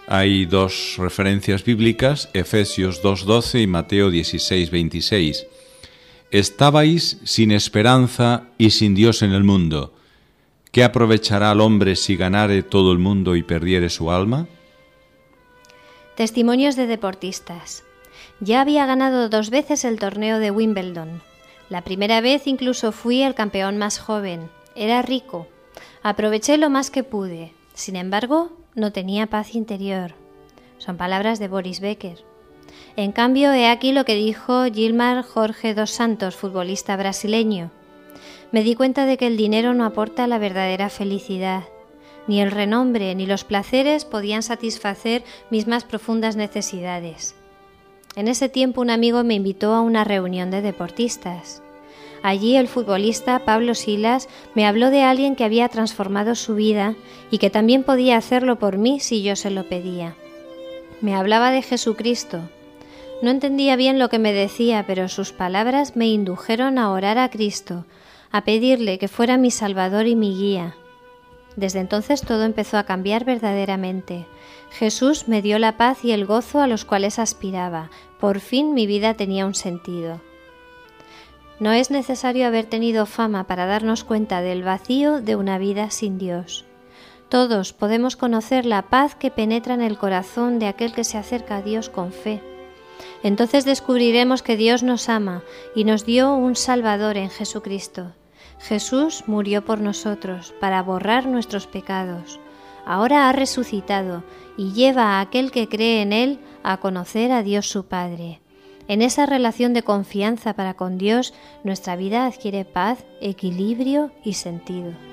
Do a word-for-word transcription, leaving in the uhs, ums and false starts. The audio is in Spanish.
Hay dos referencias bíblicas, Efesios dos doce y Mateo dieciséis veintiséis. Estabais sin esperanza y sin Dios en el mundo. ¿Qué aprovechará al hombre si ganare todo el mundo y perdiere su alma? Testimonios de deportistas. Ya había ganado dos veces el torneo de Wimbledon. La primera vez incluso fui el campeón más joven. Era rico. Aproveché lo más que pude. Sin embargo, no tenía paz interior. Son palabras de Boris Becker. En cambio, he aquí lo que dijo Gilmar Jorge dos Santos, futbolista brasileño. Me di cuenta de que el dinero no aporta la verdadera felicidad. Ni el renombre ni los placeres podían satisfacer mis más profundas necesidades. En ese tiempo un amigo me invitó a una reunión de deportistas. Allí el futbolista Pablo Silas me habló de alguien que había transformado su vida y que también podía hacerlo por mí si yo se lo pedía. Me hablaba de Jesucristo. No entendía bien lo que me decía, pero sus palabras me indujeron a orar a Cristo, a pedirle que fuera mi Salvador y mi guía. Desde entonces todo empezó a cambiar verdaderamente. Jesús me dio la paz y el gozo a los cuales aspiraba. Por fin mi vida tenía un sentido. No es necesario haber tenido fama para darnos cuenta del vacío de una vida sin Dios. Todos podemos conocer la paz que penetra en el corazón de aquel que se acerca a Dios con fe. Entonces descubriremos que Dios nos ama y nos dio un Salvador en Jesucristo. Jesús murió por nosotros para borrar nuestros pecados. Ahora ha resucitado y lleva a aquel que cree en Él a conocer a Dios su Padre. En esa relación de confianza para con Dios, nuestra vida adquiere paz, equilibrio y sentido.